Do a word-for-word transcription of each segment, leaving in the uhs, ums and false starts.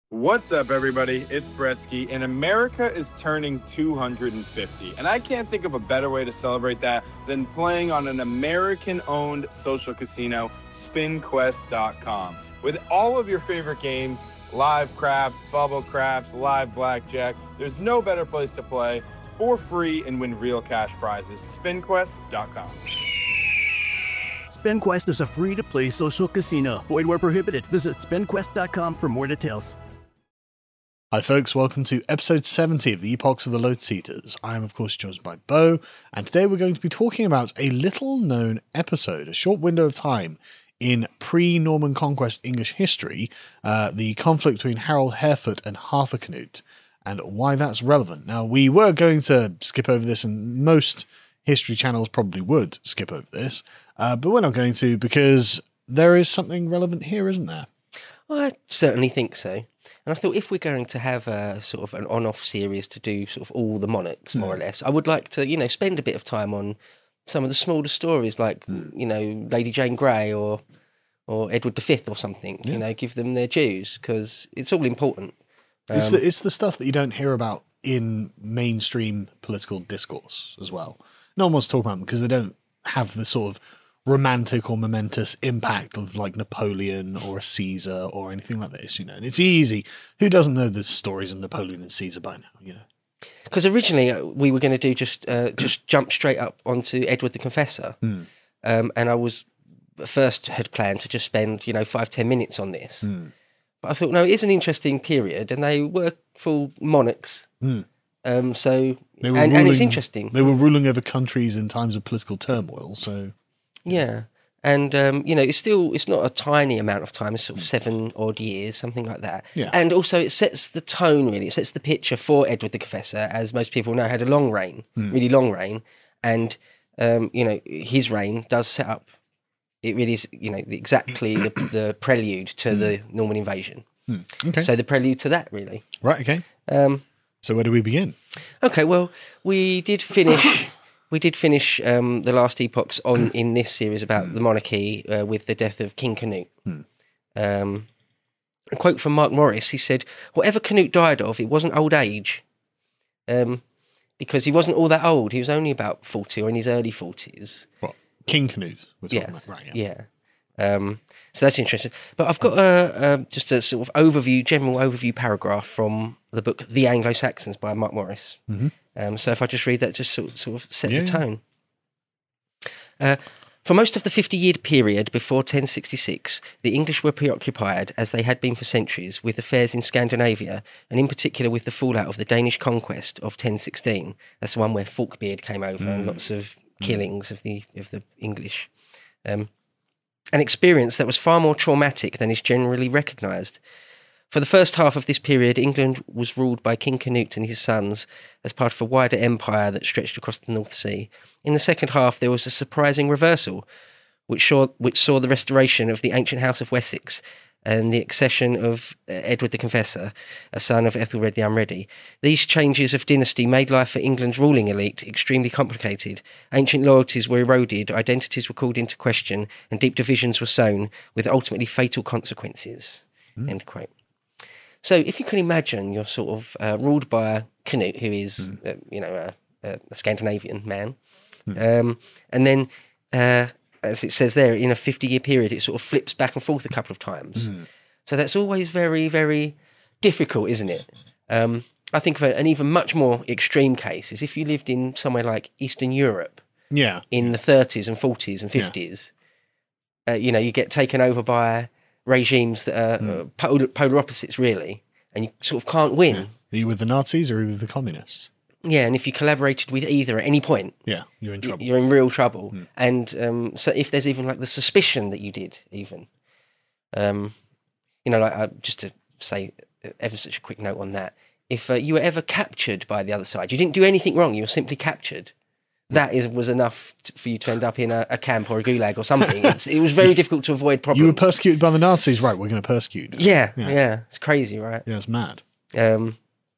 What's up, everybody? It's Bretsky, and America is turning two hundred fifty. And I can't think of a better way to celebrate that than playing on an American-owned social casino, spin quest dot com. With all of your favorite games, live craps, bubble craps, live blackjack, there's no better place to play for free and win real cash prizes. spin quest dot com. SpinQuest is a free-to-play social casino. Void where prohibited. Visit spin quest dot com for more details. Hi folks, welcome to episode seventy of the Epochs of the Lotus Eaters. I am of course joined by Bo, and today we're going to be talking about a little known episode, a short window of time in pre-Norman Conquest English history, uh, the conflict between Harold Harefoot and Harthacnut, and why that's relevant. Now, we were going to skip over this, and most history channels probably would skip over this, uh, but we're not going to because there is something relevant here, isn't there? I certainly think so. And I thought if we're going to have a sort of an on-off series to do sort of all the monarchs, more mm. or less, I would like to, you know, spend a bit of time on some of the smaller stories like, mm. you know, Lady Jane Grey or or Edward the Fifth or something, yeah. you know, give them their dues because it's all important. Um, it's, the, it's the stuff that you don't hear about in mainstream political discourse as well. No one wants to talk about them because they don't have the sort of romantic or momentous impact of like Napoleon or a Caesar or anything like this, you know. And it's easy. Who doesn't know the stories of Napoleon and Caesar by now, you know? Because originally we were going to do just uh, just jump straight up onto Edward the Confessor, mm. um, and I was first had planned to just spend you know five ten minutes on this, mm. but I thought no, it is an interesting period, and they were full monarchs, mm. um, so and, ruling, and it's interesting. They were ruling over countries in times of political turmoil, so. Yeah, and um, you know, it's still it's not a tiny amount of time. It's sort of seven odd years, something like that. Yeah. And also, it sets the tone really. It sets the picture for Edward the Confessor, as most people know, had a long reign, mm. really long reign, and um, you know, his reign does set up. It really is, you know, exactly the, the prelude to mm. the Norman invasion. Mm. Okay. So the prelude to that, really. Right. Okay. Um, so where do we begin? Okay. Well, we did finish. We did finish um, the last epochs on in this series about mm. the monarchy uh, with the death of King Canute. Mm. Um, a quote from Mark Morris, he said, whatever Canute died of, it wasn't old age, um, because he wasn't all that old. He was only about forty or in his early forties. What? King Canute? We're talking yes. about. Right, yeah. yeah. Um, so that's interesting. But I've got a, a, just a sort of overview, general overview paragraph from the book The Anglo-Saxons by Mark Morris. Mm-hmm. Um, so if I just read that, just sort, sort of set yeah, the tone. Uh, for most of the fifty-year period before ten sixty-six, the English were preoccupied, as they had been for centuries, with affairs in Scandinavia, and in particular with the fallout of the Danish conquest of ten sixteen. That's the one where Falkbeard came over mm. and lots of killings mm. of the of the English. Um, an experience that was far more traumatic than is generally recognised. For the first half of this period, England was ruled by King Canute and his sons as part of a wider empire that stretched across the North Sea. In the second half, there was a surprising reversal, which saw, which saw the restoration of the ancient House of Wessex and the accession of Edward the Confessor, a son of Ethelred the Unready. These changes of dynasty made life for England's ruling elite extremely complicated. Ancient loyalties were eroded, identities were called into question, and deep divisions were sown, with ultimately fatal consequences. Mm. End quote. So if you can imagine you're sort of uh, ruled by Canute, who is, mm. uh, you know, a, a Scandinavian man, mm. um, and then, uh, as it says there, in a fifty-year period, it sort of flips back and forth a couple of times. Mm. So that's always very, very difficult, isn't it? Um, I think of an even much more extreme case is if you lived in somewhere like Eastern Europe yeah. in the thirties and forties and fifties, yeah. uh, you know, you get taken over by regimes that are mm. uh, polar, polar opposites, really, and you sort of can't win. Yeah. Are you with the Nazis or are you with the communists? Yeah, and if you collaborated with either at any point, yeah, you're in trouble. You're in real trouble. Mm. And um, so if there's even like the suspicion that you did, even, um, you know, like uh, just to say ever such a quick note on that, if uh, you were ever captured by the other side, you didn't do anything wrong, you were simply captured. That is was enough t- for you to end up in a, a camp or a gulag or something. It's, it was very difficult to avoid problems. You were persecuted by the Nazis, right? We're going to persecute. Yeah, yeah, yeah. It's crazy, right? Yeah, it's mad. Um,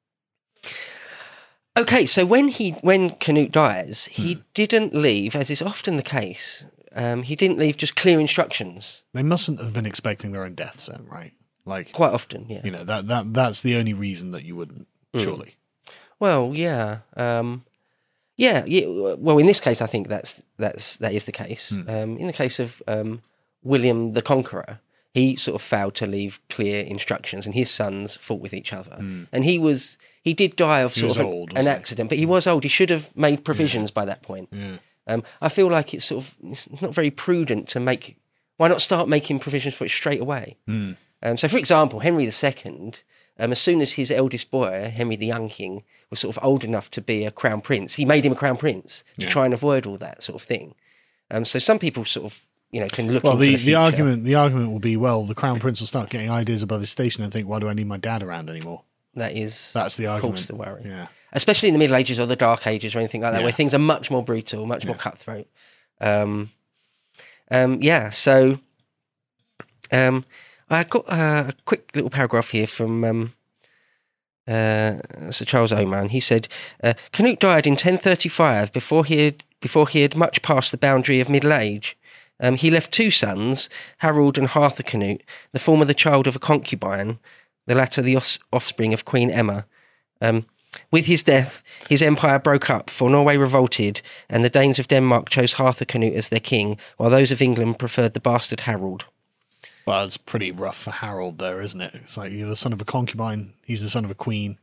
okay, so when he when Canute dies, he hmm. didn't leave, as is often the case. Um, he didn't leave just clear instructions. They mustn't have been expecting their own deaths, then, right? Like, Quite often, yeah. you know, that, that that's the only reason that you wouldn't, Mm. surely. Well, yeah, um, yeah, yeah. Well, in this case, I think that's that's that is the case. Mm. Um, in the case of um, William the Conqueror, he sort of failed to leave clear instructions, and his sons fought with each other. Mm. And he was he did die of He sort was of an, old, an wasn't he? accident, but he was old. He should have made provisions by that point. Yeah. Um, I feel like it's sort of it's not very prudent to make. Why not start making provisions for it straight away? Mm. Um, so, for example, Henry the Second, um, as soon as his eldest boy, Henry the Young King, was sort of old enough to be a crown prince, he made him a crown prince to Yeah. try and avoid all that sort of thing. Um, so, some people sort of, you know, can look Well, into the, the, the future. argument the argument will be, well, the crown prince will start getting ideas above his station and think, why do I need my dad around anymore? That is, That's the of argument. course, the worry. Yeah. Especially in the Middle Ages or the Dark Ages or anything like that, Yeah. where things are much more brutal, much more cutthroat. Um, um, yeah, so um, I got uh, a quick little paragraph here from um, uh, Sir Charles Oman. He said, uh, Canute died in ten thirty-five before he had, before he had much passed the boundary of middle age. Um, he left two sons, Harold and Arthur Canute, the former the child of a concubine, the latter the os- offspring of Queen Emma. Um, with his death, his empire broke up, for Norway revolted, and the Danes of Denmark chose Arthur Canute as their king, while those of England preferred the bastard Harold. Well, it's pretty rough for Harold there, isn't it? It's like you're the son of a concubine, he's the son of a queen.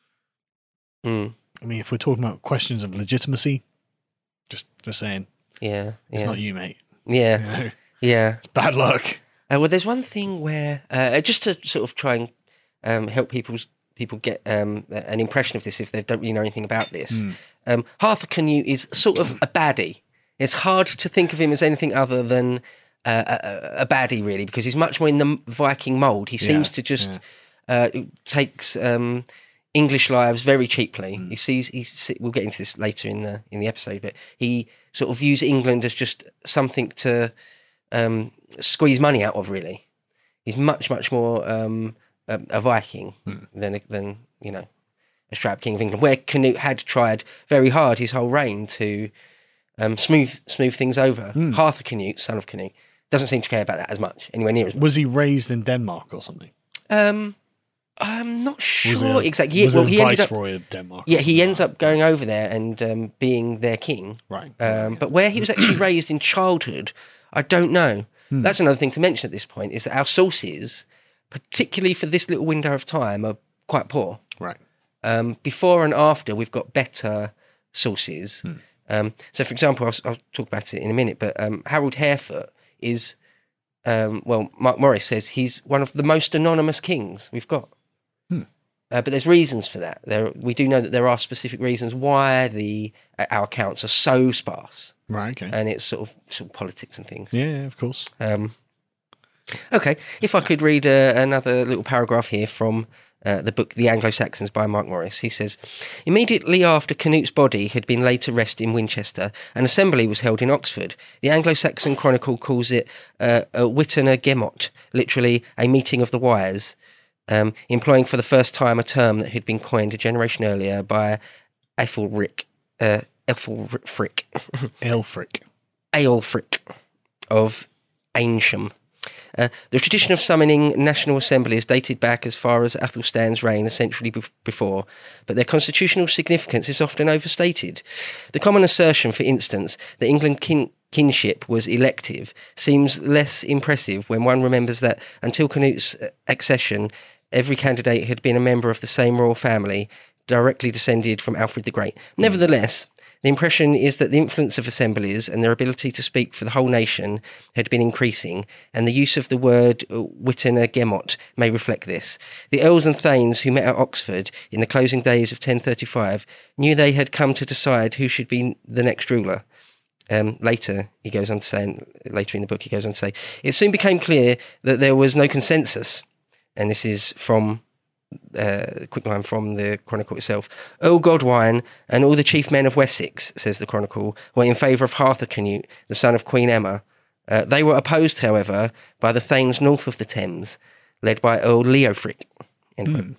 Mm, I mean, if we're talking about questions of legitimacy, just just saying, yeah, it's yeah, not you, mate. yeah, You know, yeah. it's bad luck. Uh, well, there's one thing where, uh, just to sort of try and um, help people people get um, an impression of this if they don't really know anything about this. Mm. Um, Arthur Canute is sort of a baddie. It's hard to think of him as anything other than uh, a, a baddie, really, because he's much more in the Viking mould. He seems Yeah, to just uh, takes um, English lives very cheaply. Mm. He sees. He's, we'll get into this later in the in the episode, but he sort of views England as just something to um, squeeze money out of. Really, he's much much more um, a, a Viking Mm. than than you know a strapped king of England, where Canute had tried very hard his whole reign to um, smooth smooth things over. Mm. Arthur Canute, son of Canute, doesn't seem to care about that as much, anywhere near as much. Was he raised in Denmark or something? Um, I'm not Was sure he a, exactly. Was well, he he a ended up. viceroy of Denmark? or Yeah, he something ends like up going over there and um, being their king. Right. Um, but where he was actually raised in childhood, I don't know. Hmm. That's another thing to mention at this point, is that our sources, particularly for this little window of time, are quite poor. that? Right. Um, before and after, we've got better sources. Hmm. Um, so, for example, I'll, I'll talk about it in a minute, but um, Harold Harefoot is, um, well, Mark Morris says he's one of the most anonymous kings we've got. Hmm. Uh, but there's reasons for that. There, we do know that there are specific reasons why the uh, our accounts are so sparse, Right. Okay. and it's sort of sort of politics and things. yeah, yeah, of course. Um, okay, if I could read uh, another little paragraph here from uh, the book The Anglo-Saxons by Mark Morris. He says, immediately after Canute's body had been laid to rest in Winchester, an assembly was held in Oxford. The Anglo-Saxon Chronicle calls it uh, a Wittener Gemot, literally a meeting of the wise, um, employing for the first time a term that had been coined a generation earlier by Aethelric, uh, Aethelfric, Aelfric. Aelfric of Aynsham. Uh, the tradition of summoning national assemblies dated back as far as Athelstan's reign a century bef- before, but their constitutional significance is often overstated. The common assertion, for instance, that England kin- kinship was elective seems less impressive when one remembers that until Canute's accession, every candidate had been a member of the same royal family, directly descended from Alfred the Great. Nevertheless, the impression is that the influence of assemblies and their ability to speak for the whole nation had been increasing, and the use of the word Wittener Gemot may reflect this. The earls and thanes who met at Oxford in the closing days of ten thirty-five knew they had come to decide who should be the next ruler. Um, later, he goes on to say, and later in the book, he goes on to say, it soon became clear that there was no consensus, and this is from Uh, a quick line from the Chronicle itself. Earl Godwine and all the chief men of Wessex, says the Chronicle, were in favour of Arthur Canute, the son of Queen Emma. Uh, they were opposed, however, by the thanes north of the Thames, led by Earl Leofric. Mm.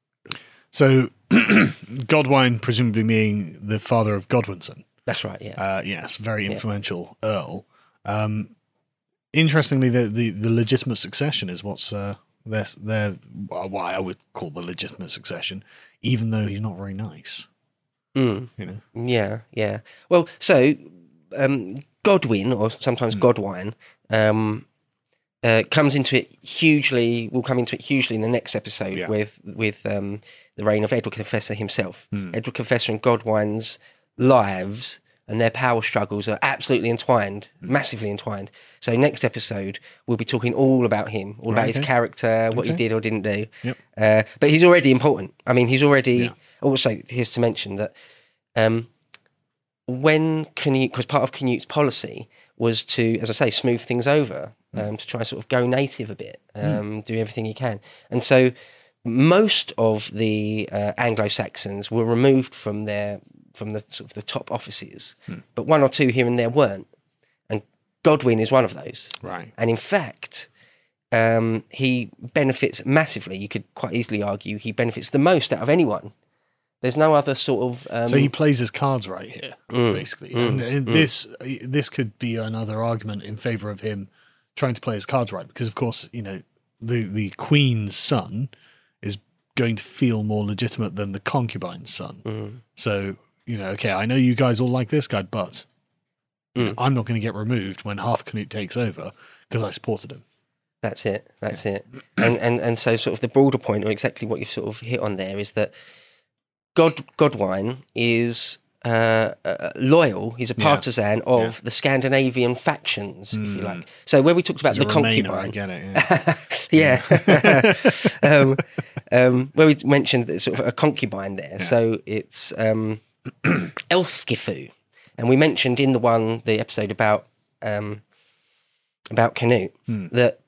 So, Godwine presumably being the father of Godwinson. That's right, yeah. Uh, yes, very influential yeah. earl. Um, interestingly, the, the, the legitimate succession is what's uh, They're, they're what I would call the legitimate succession, even though he's not very nice. Mm. You know? Yeah, yeah. Well, so um, Godwyn, or sometimes mm. Godwine, um, uh, comes into it hugely. Will come into it hugely in the next episode yeah. with with um, the reign of Edward Confessor himself. Mm. Edward Confessor and Godwine's lives and their power struggles are absolutely entwined, mm. massively entwined. So next episode, we'll be talking all about him, all right, about okay. his character, what okay. he did or didn't do. Yep. Uh, but he's already important. I mean, he's already... Yeah. Also, here's to mention that um, when Canute... Because part of Canute's policy was to, as I say, smooth things over, um, mm. to try and sort of go native a bit, um, mm. do everything he can. And so most of the uh, Anglo-Saxons were removed from their... from the sort of the top offices, hmm. but one or two here and there weren't. And Godwyn is one of those. Right. And in fact, um, he benefits massively. You could quite easily argue he benefits the most out of anyone. There's no other sort of... Um, so he plays his cards right here, mm, basically. Mm, and, and mm. this this could be another argument in favour of him trying to play his cards right, because, of course, you know, the, the queen's son is going to feel more legitimate than the concubine's son. Mm. So... You know, okay, I know you guys all like this guy, but you know, mm. I'm not going to get removed when Harthacnut takes over because I supported him. That's it. That's yeah. it. And, and and so sort of the broader point, or exactly what you sort of hit on there, is that God Godwine is uh, uh, loyal. He's a partisan yeah. of yeah. the Scandinavian factions, mm. if you like. So where we talked about He's the a Remainer, concubine, I get it. Yeah. yeah. um, um, where we mentioned that sort of a concubine there. Yeah. So it's. Um, Elfgifu, and we mentioned in the one the episode about um, about Canute hmm. that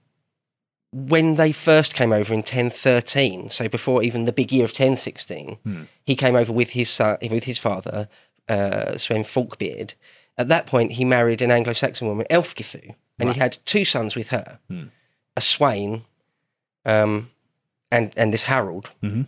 when they first came over in ten thirteen, so before even the big year of ten sixteen, hmm. he came over with his son, with his father, uh, Sven Falkbeard. At that point, he married an Anglo-Saxon woman, Elfgifu, and right. he had two sons with her, hmm. a Swain, um, and and this Harold. Mm-hmm.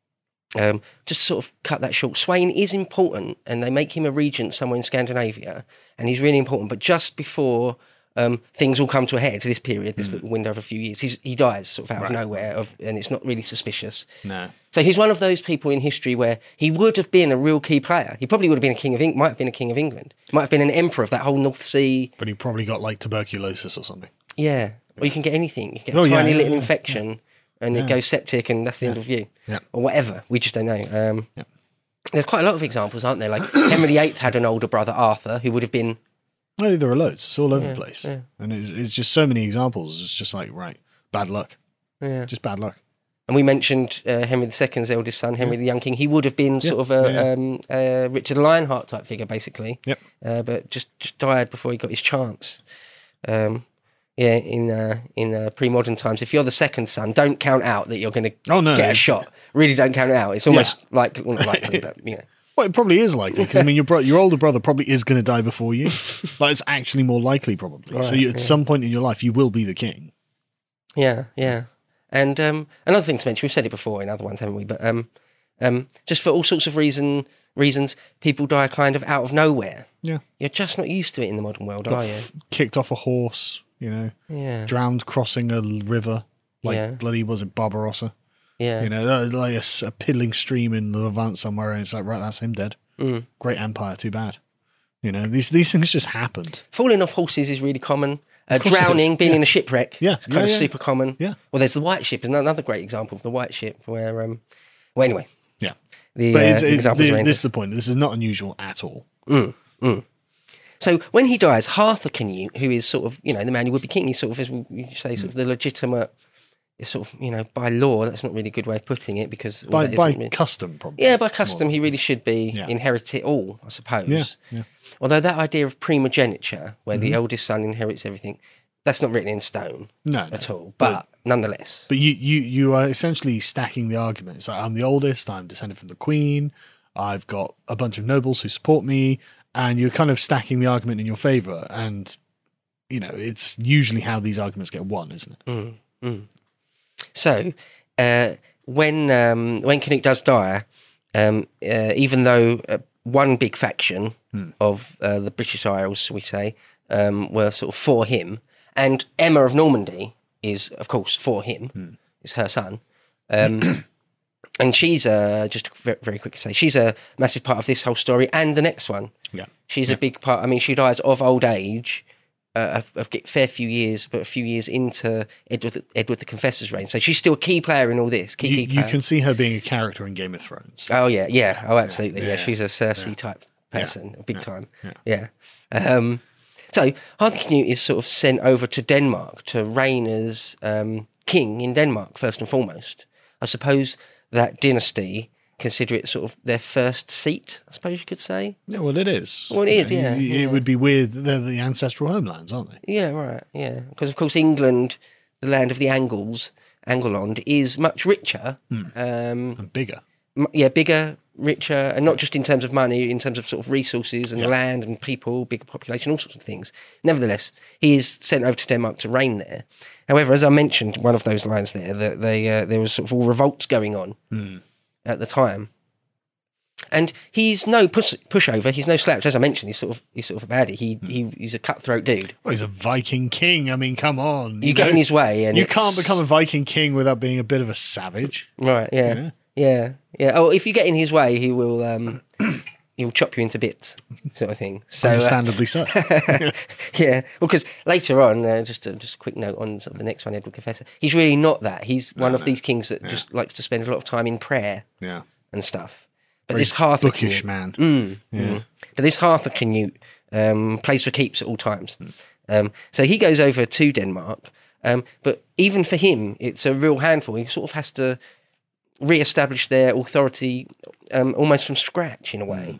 Um, just sort of cut that short. Swain is important, and they make him a regent somewhere in Scandinavia, and he's really important. But just before um, things all come to a head, this period, this mm. little window of a few years, he's, he dies sort of out right. of nowhere, of, and it's not really suspicious. No. So he's one of those people in history where he would have been a real key player. He probably would have been a king of England, might have been a king of England, might have been an emperor of that whole North Sea. But he probably got like tuberculosis or something. Yeah, or you can get anything. You get a oh, tiny yeah, yeah, little yeah, infection. Yeah. And yeah. it goes septic, and that's the yeah. end of you. Yeah. Or whatever. We just don't know. Um, yeah. There's quite a lot of examples, aren't there? Like Henry the Eighth had an older brother, Arthur, who would have been... No, there are loads. It's all over yeah, the place. Yeah. And it's, it's just so many examples. It's just like, right, bad luck. Yeah. Just bad luck. And we mentioned uh, Henry the Second's eldest son, Henry yeah. the Young King. He would have been yeah. sort of a yeah, yeah. Um, uh, Richard Lionheart type figure, basically. Yep. Uh, but just, just died before he got his chance. Um Yeah, in uh, in uh, pre-modern times, if you're the second son, don't count out that you're going to oh, no, get a shot. Really, don't count it out. It's almost yeah. like well, not likely, but you know. Well, it probably is likely because I mean, your bro- your older brother probably is going to die before you. Like it's actually more likely, probably. Right, so you, at yeah. some point in your life, you will be the king. Yeah, yeah. And um, another thing to mention, we've said it before in other ones, haven't we? But um, um, just for all sorts of reason reasons, people die kind of out of nowhere. Yeah, you're just not used to it in the modern world, Got are you? F- kicked off a horse. You know, yeah. drowned crossing a river, like yeah. bloody was it Barbarossa? Yeah, you know, like a, a piddling stream in the Levant somewhere, and it's like, right, that's him dead. Mm. Great empire, too bad. You know, these these things just happened. Falling off horses is really common. Uh, drowning, being yeah. in a shipwreck, yeah, it's kind yeah, of yeah. super common. Yeah. Well, there's the White Ship, is another great example of the White Ship, where, um, well, anyway. Yeah. The, but uh, it's, it's, examples the, are this is the point. This is not unusual at all. Mm, mm. So when he dies, Harthacnut, who is sort of, you know, the man who would be king, he's sort of, as we say, sort of the legitimate, sort of, you know, by law, that's not really a good way of putting it because... By, by really, custom, probably. Yeah, by custom, he really should be yeah. inherit it all, I suppose. Yeah, yeah. Although that idea of primogeniture, where mm-hmm. the eldest son inherits everything, that's not written in stone no, at no. all. But, but nonetheless... But you, you, you are essentially stacking the argument. It's like, I'm the oldest, I'm descended from the queen, I've got a bunch of nobles who support me, and you're kind of stacking the argument in your favour. And, you know, it's usually how these arguments get won, isn't it? Mm, mm. So, uh, when um, when Canute does die, um, uh, even though uh, one big faction mm. of uh, the British Isles, we say, um, were sort of for him, and Emma of Normandy is, of course, for him, mm. is her son. Um, and she's uh, just very, very quick to say she's a massive part of this whole story and the next one. Yeah, she's yeah. a big part. I mean, she dies of old age. Uh, a, a fair few years, but a few years into Edward the, Edward the Confessor's reign. So she's still a key player in all this. Key, you, key player. you can see her being a character in Game of Thrones. Oh yeah, yeah, oh absolutely, yeah. Yeah, yeah. She's a Cersei yeah. type person, Yeah, big yeah, time. yeah. Yeah. Um, so Arthur Canute is sort of sent over to Denmark to reign as um, king in Denmark first and foremost. I suppose that dynasty consider it sort of their first seat, I suppose you could say. Yeah, well, it is. Well, it is, You know, yeah, It yeah. would be weird. They're the ancestral homelands, aren't they? Yeah, right, yeah. Because, of course, England, the land of the Angles, Angleland, is much richer. Um, And bigger. m- yeah, bigger, richer, and not just in terms of money, in terms of sort of resources and Yeah. land and people, bigger population, all sorts of things. Nevertheless, he is sent over to Denmark to reign there. However, as I mentioned, one of those lines there, that they uh, there was sort of all revolts going on at the time. And he's no push, pushover. He's no slouch. As I mentioned, he's sort of he's sort of a baddie. He he he's a cutthroat dude. Well, he's a Viking king. I mean, come on. You get in his way, and You it's- can't become a Viking king without being a bit of a savage. right. Yeah, Yeah. yeah, yeah. Oh, if you get in his way, he will um he'll chop you into bits, sort of thing. So uh, Understandably so. yeah, well, because later on, uh, just a, just a quick note on sort of the next one, Edward Confessor. He's really not that. He's one of these kings that just likes to spend a lot of time in prayer Yeah. and stuff. But Very this Arthur bookish Canute, man. Mm, Yeah. mm. But this Arthur Canute um, plays for keeps at all times. Um, so he goes over to Denmark, um, but even for him, it's a real handful. He sort of has to re-establish their authority um, almost from scratch in a way.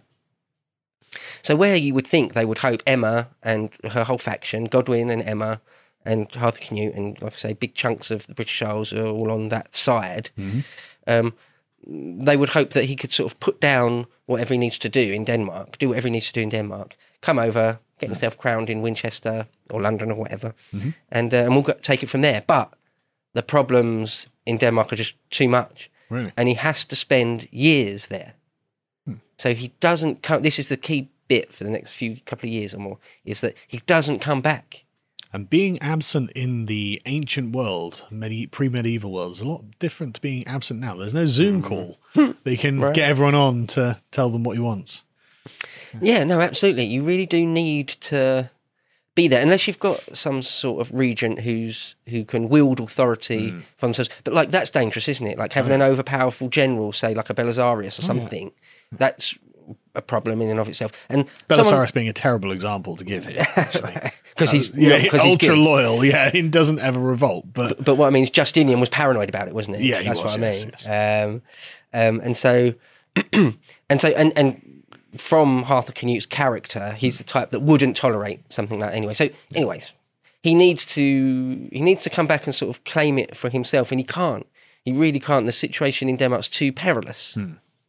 So where you would think they would hope Emma and her whole faction, Godwin and Emma and Arthur Canute, and like I say, big chunks of the British Isles are all on that side. Um, they would hope that he could sort of put down whatever he needs to do in Denmark, do whatever he needs to do in Denmark, come over, get himself crowned in Winchester or London or whatever, and uh, and we'll go, take it from there. But the problems in Denmark are just too much, Really? and he has to spend years there. So he doesn't come. This is the key bit for the next few couple of years or more, is that he doesn't come back. And being absent in the ancient world, medi- pre-medieval world, is a lot different to being absent now. There's no Zoom call that you can Right. get everyone on to tell them what he wants. Yeah, no, absolutely. You really do need to be there, unless you've got some sort of regent who's who can wield authority for themselves. But like that's dangerous, isn't it? Like having an overpowerful general, say like a Belisarius or something. That's a problem in and of itself. And Belisarius someone- being a terrible example to give here, actually. because he's yeah, not- 'cause he's ultra good. loyal. Yeah, he doesn't ever revolt. But But what I mean is Justinian was paranoid about it, wasn't he? Yeah, he That's was, what I yes, mean. Um, um, and so, and so, and and from Arthur Canute's character, he's the type that wouldn't tolerate something like that anyway. So, anyways, he needs to he needs to come back and sort of claim it for himself, and he can't. He really can't. The situation in Denmark's too perilous.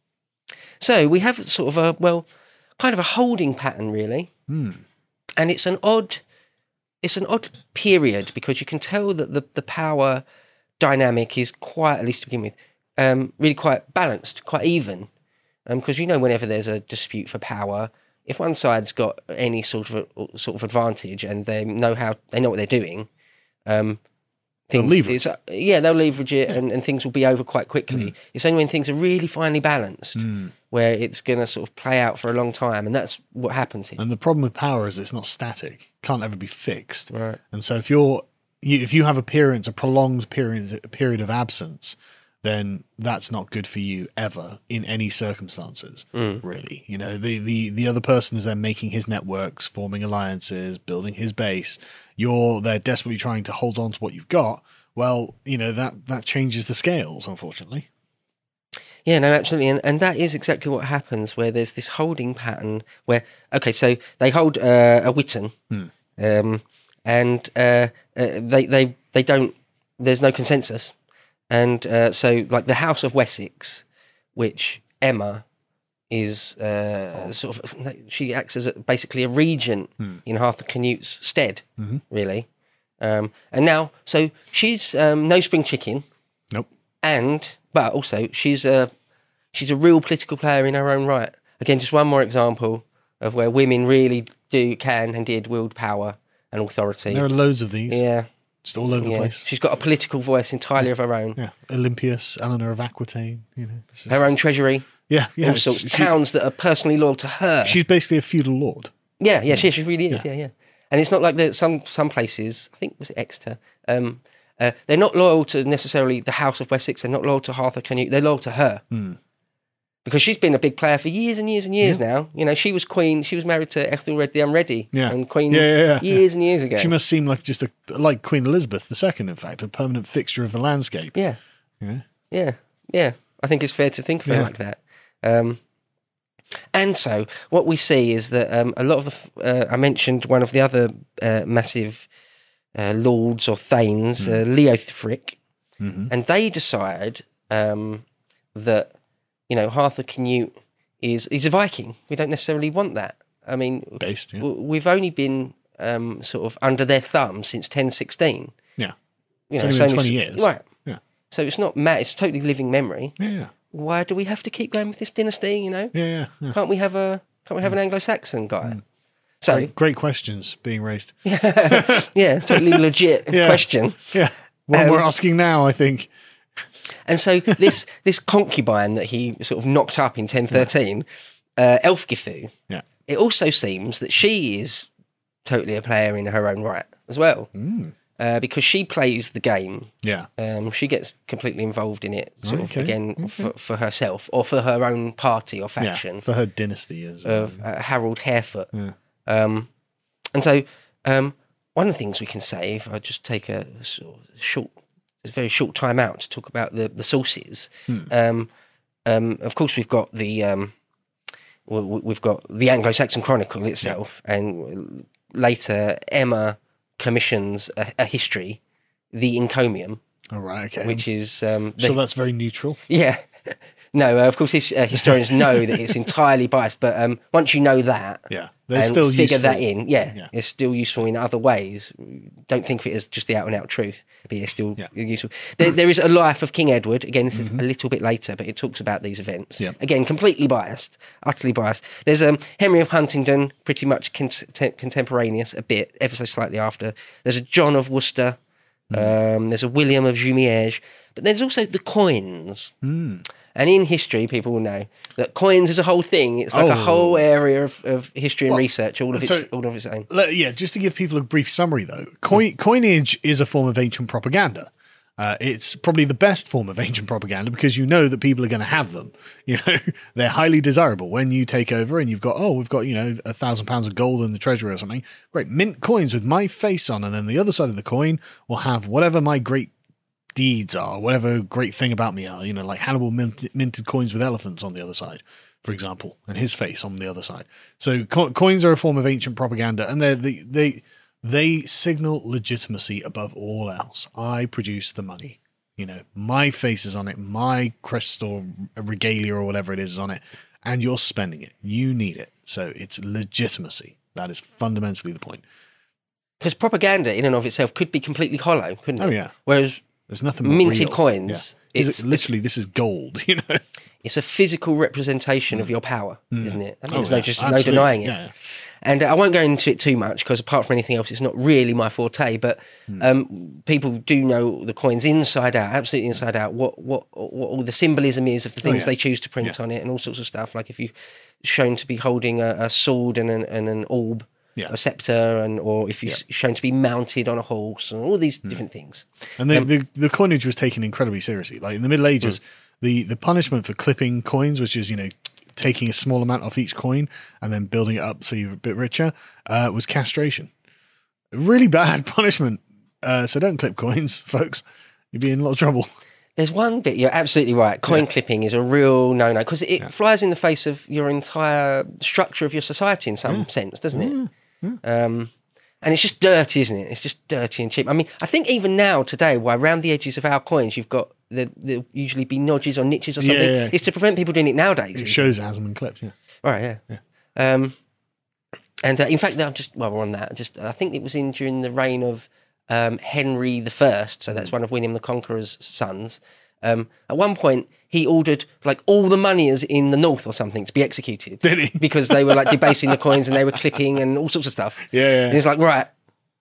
So we have sort of a well, kind of a holding pattern, really, and it's an odd. It's an odd period because you can tell that the, the power dynamic is quite, at least to begin with, um, really quite balanced, quite even. Because um, you know, whenever there's a dispute for power, if one side's got any sort of a, sort of advantage and they know how they know what they're doing, um, They'll things, leverage. it's, uh, yeah, they'll leverage it, and, and things will be over quite quickly. It's only when things are really finely balanced where it's going to sort of play out for a long time, and that's what happens here. And the problem with power is it's not static; can't ever be fixed. Right. And so if you're you, if you have a period, a prolonged period, a period of absence, then that's not good for you ever in any circumstances. Really, you know, the the the other person is then making his networks, forming alliances, building his base. You're there desperately trying to hold on to what you've got. Well, you know that that changes the scales, unfortunately. Yeah, no, absolutely. And, and that is exactly what happens where there's this holding pattern where, okay, so they hold uh, a Witten um, and uh, uh, they, they, they don't, there's no consensus. And uh, so like the House of Wessex, which Emma is uh, sort of, she acts as a, basically a regent in Arthur Canute's stead, really. Um, and now, so she's um, no spring chicken. Nope. And but also she's a she's a real political player in her own right. Again, just one more example of where women really do can and did wield power and authority. There are loads of these. Yeah, Just all over the Yeah. place. She's got a political voice entirely of her own. Yeah, Olympius, Eleanor of Aquitaine. You know, this is- Her own treasury. Yeah, yeah. All sorts of she- towns that are personally loyal to her. She's basically a feudal lord. Yeah, yeah, she, she really is. Yeah. yeah, And it's not like that. Some some places, I think it was Exeter. Um, uh, they're not loyal to necessarily the House of Wessex. They're not loyal to Arthur Canute. They're loyal to her Mm. because she's been a big player for years and years and years now. You know, she was queen. She was married to Ethelred the Unready. Yeah. and Queen Yeah, yeah, yeah, years and years ago. She must seem like just a like Queen Elizabeth the Second, in fact, a permanent fixture of the landscape. Yeah, You know? yeah, yeah. I think it's fair to think of Yeah. it like that. Um, and so what we see is that um, a lot of the, f- uh, I mentioned one of the other uh, massive uh, lords or thanes, uh, Leothric, Mhm. and they decide um, that, you know, Arthur Canute is, he's a Viking. We don't necessarily want that. I mean, Based, yeah. w- we've only been um, sort of under their thumb since ten sixteen. Yeah. You It's know, only it's been only- twenty years. Right. Yeah. So it's not mad, it's totally living memory. Yeah, yeah. Why do we have to keep going with this dynasty, you know? Yeah, yeah. yeah. Can't we have a can't we have an Anglo-Saxon guy? So Great, great questions being raised. yeah, totally legit Yeah. question. Yeah. One Um, we're asking now, I think. And so this this concubine that he sort of knocked up in ten thirteen, uh, Elfgifu, Yeah. it also seems that she is totally a player in her own right as well, Mm. uh, because she plays the game. Yeah. Um, she gets completely involved in it, sort Okay, of again for, for herself or for her own party or faction. Yeah. For her dynasty as Of uh, Harold Harefoot. Yeah. Um, and so um, one of the things we can say, if I just take a sort of short, a very short time out to talk about the, the sources, Hmm. um, um, of course we've got the um, we- we- we've got the Anglo-Saxon Chronicle itself, and later Emma commissions a, a history, the Encomium, All right. Okay. which is um, the, so that's very neutral. yeah. No, uh, of course, his, uh, historians know that it's entirely biased, but um, once you know that, Yeah. and There's still figure useful. that in, yeah, Yeah. it's still useful in other ways. Don't think of it as just the out and out truth, but it's still Yeah. useful. There, there is a life of King Edward. Again, this is a little bit later, but it talks about these events. Mm-hmm. Yeah. Again, completely biased, utterly biased. There's um, Henry of Huntingdon, pretty much cont- contemporaneous, a bit, ever so slightly after. There's a John of Worcester. Mm. Um, there's a William of Jumièges, but there's also the coins. Mm. And in history, people will know that coins is a whole thing. It's like Oh. a whole area of, of history and Well, research, all of its so- all of its own. Le- Yeah, just to give people a brief summary, though, coin- coinage is a form of ancient propaganda. Uh, it's probably the best form of ancient propaganda because you know that people are going to have them. You know, they're highly desirable. When you take over and you've got, oh, we've got, you know, a thousand pounds of gold in the treasury or something. Great, mint coins with my face on, and then the other side of the coin will have whatever my great deeds are, whatever great thing about me are. You know, like Hannibal mint- minted coins with elephants on the other side, for example, and his face on the other side. So co- coins are a form of ancient propaganda, and they're the they. They signal legitimacy above all else. I produce the money. You know, my face is on it, my crest or regalia or whatever it is is on it, and you're spending it. You need it. So it's legitimacy. That is fundamentally the point. Because propaganda in and of itself could be completely hollow, couldn't it? Oh, yeah. Whereas There's nothing more minted real. coins, Yeah. Is it's, it, literally, this is gold, you know? it's a physical representation of your power, isn't it? I mean, Oh, there's no yeah, just no absolutely. denying it. Yeah, yeah. And uh, I won't go into it too much because apart from anything else, it's not really my forte. But Hmm. um, people do know the coins inside out, absolutely inside out. What what what all the symbolism is of the things yeah. they choose to print Yeah. on it, and all sorts of stuff. Like if you're shown to be holding a, a sword and an, and an orb, Yeah. a scepter, and or if you're Yeah. shown to be mounted on a horse, and all these different things. And the, the the coinage was taken incredibly seriously. Like in the Middle Ages, the the punishment for clipping coins, which is, you know, taking a small amount off each coin and then building it up so you're a bit richer, uh, was castration. Really bad punishment. Uh, so don't clip coins, folks. You'll be in a lot of trouble. There's one bit, you're absolutely right. Coin clipping is a real no-no because it flies in the face of your entire structure of your society in some sense, doesn't it? Um, and it's just dirty, isn't it? It's just dirty and cheap. I mean, I think even now, today, why around the edges of our coins you've got, the, there'll usually be nodges or niches or Yeah, something. yeah. It's to prevent people doing it nowadays. It shows it hasn't been clipped, yeah. Right, yeah. Um, and uh, in fact, I'm just while we're on that, just I think it was in during the reign of um, Henry the First, so that's one of William the Conqueror's sons. Um, at one point, he ordered like all the moneyers in the north or something to be executed. Did he? Because they were like debasing the coins and they were clipping and all sorts of stuff. Yeah, yeah. And he's like, right,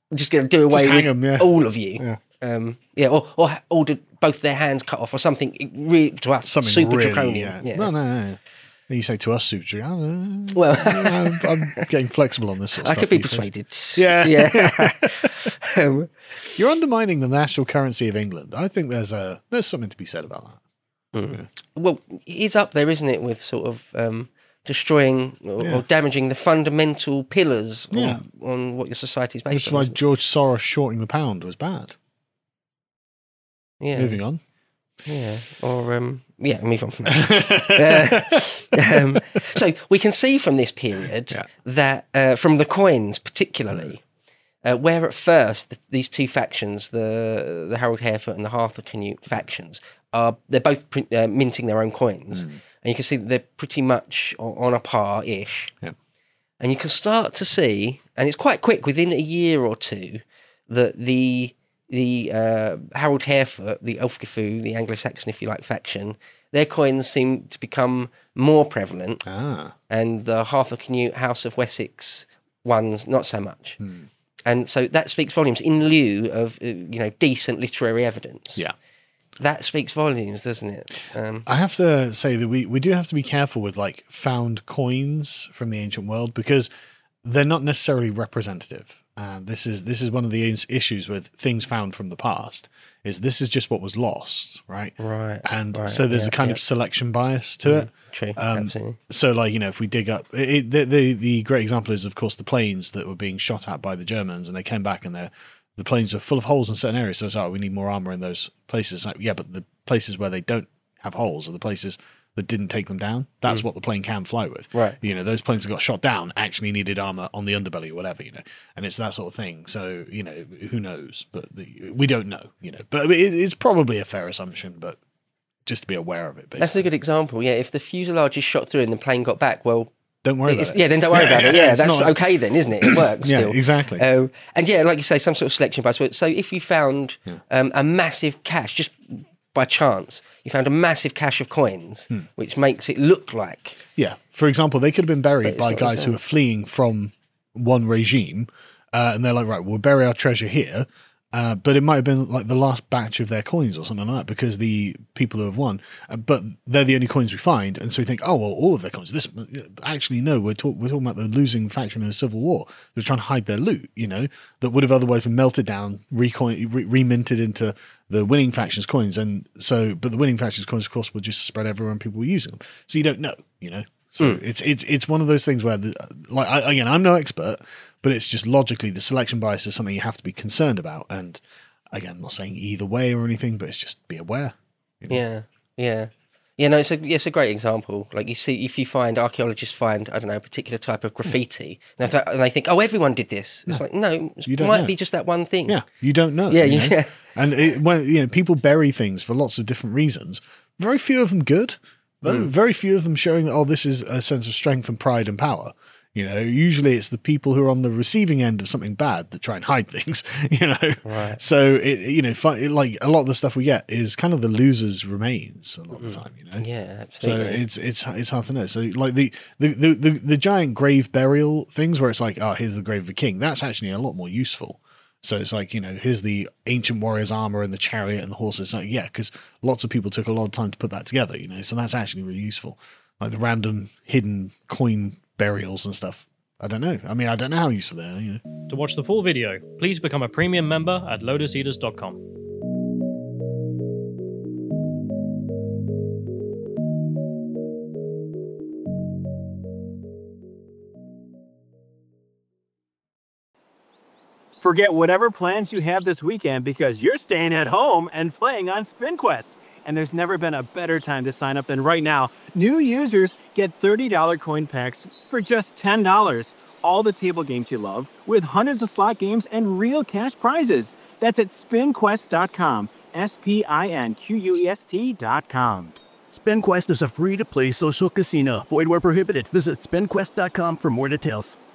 just going to do away Just hang with 'em, yeah. all of you. Yeah. Um, yeah, or, or ha- ordered both their hands cut off or something really, to us, Something super really, draconian. yeah. Yeah. No, no, no. You say to us, super draconian. Well, I'm, I'm getting flexible on this sort of I stuff. could be these days. persuaded. Yeah. Yeah. um, You're undermining the national currency of England. I think there's a there's something to be said about that. mm. Well, it's up there, isn't it, with sort of um, destroying or, Yeah. or damaging the fundamental pillars Yeah. on, on what your society is based Which is on. why isn't it? George Soros shorting the pound was bad. Yeah. Moving on. Yeah. Or, um, yeah, move on from that. uh, um, so we can see from this period Yeah. that, uh, from the coins particularly, uh, where at first th these two factions, the the Harold Harefoot and the Harthacnut factions, are they're both print, uh, minting their own coins, Mm. and you can see that they're pretty much on, on a par-ish. Yeah. And you can start to see, and it's quite quick, within a year or two, that the the uh, Harold Harefoot, the Elfgifu, the Anglo-Saxon, if you like, faction, their coins seem to become more prevalent, Ah. and the Harthacnut, House of Wessex ones, not so much. Hmm. And so that speaks volumes in lieu of, uh, you know, decent literary evidence. Yeah. That speaks volumes, doesn't it? Um, I have to say that we, we do have to be careful with like found coins from the ancient world because they're not necessarily representative. And this is this is one of the is- issues with things found from the past is this is just what was lost, right? right. And right, so there's yeah, a kind yeah. of selection bias to it. True, Um, absolutely. So, like, you know, if we dig up it, the, the the great example is, of course, the planes that were being shot at by the Germans, and they came back and they're the planes were full of holes in certain areas. So it's like, oh, we need more armor in those places. Like, yeah, but the places where they don't have holes are the places that didn't take them down. That's what the plane can fly with. Right. You know, those planes that got shot down actually needed armor on the underbelly or whatever, you know, and it's that sort of thing. So, you know, who knows? But the, we don't know, you know, but it, it's probably a fair assumption, but just to be aware of it. Basically. That's a good example. Yeah, if the fuselage is shot through and the plane got back, well, Don't worry it's, about it. yeah, then don't worry about it. Yeah, It's that's not- okay then, isn't it? It works Yeah, still. exactly. Um, and yeah, like you say, some sort of selection bias. So if you found Yeah. um, a massive cache, just by chance, you found a massive cache of coins, Hmm. which makes it look like Yeah. For example, they could have been But buried it's by not guys who reserved. are fleeing from one regime, uh, and they're like, right, we'll bury our treasure here. Uh, but it might have been like the last batch of their coins or something like that because the people who have won, uh, but they're the only coins we find. And so we think, oh, well, all of their coins. This actually, no, we're, talk- we're talking about the losing faction in a civil war. They're trying to hide their loot, you know, that would have otherwise been melted down, recoin- re- reminted into the winning faction's coins. And so, but the winning faction's coins, of course, will just spread everywhere and people were using them. So you don't know, you know. So it's it's it's one of those things where, the, like, I, again, I'm no expert, but it's just logically the selection bias is something you have to be concerned about. And again, I'm not saying either way or anything, but it's just be aware. you know. yeah, yeah, yeah. No, it's a it's a great example. Like you see, if you find archaeologists find I don't know a particular type of graffiti, and, if that, and they think, oh, everyone did this. It's like no, it You don't might know. be just that one thing. Yeah, you don't know. Yeah, you you- know? yeah. And it, when you know people bury things for lots of different reasons, very few of them good. Though very few of them showing that, oh, this is a sense of strength and pride and power. You know, usually it's the people who are on the receiving end of something bad that try and hide things. You know, Right. so it you know, fi- like a lot of the stuff we get is kind of the losers' remains a lot of the time. You know, Yeah, so absolutely. it's it's it's hard to know. So like the the, the the the giant grave burial things where it's like, oh, here's the grave of a king. That's actually a lot more useful. So it's like, you know, here's the ancient warrior's armor and the chariot and the horses. Like, yeah, because lots of people took a lot of time to put that together, you know, so that's actually really useful. Like the random hidden coin burials and stuff. I don't know. I mean, I don't know how useful they are, you know. To watch the full video, please become a premium member at lotus eaters dot com. Forget whatever plans you have this weekend because you're staying at home and playing on SpinQuest. And there's never been a better time to sign up than right now. New users get thirty dollars coin packs for just ten dollars. All the table games you love with hundreds of slot games and real cash prizes. That's at spin quest dot com. S P I N Q U E S T dot com. SpinQuest is a free-to-play social casino. Void where prohibited. Visit spin quest dot com for more details.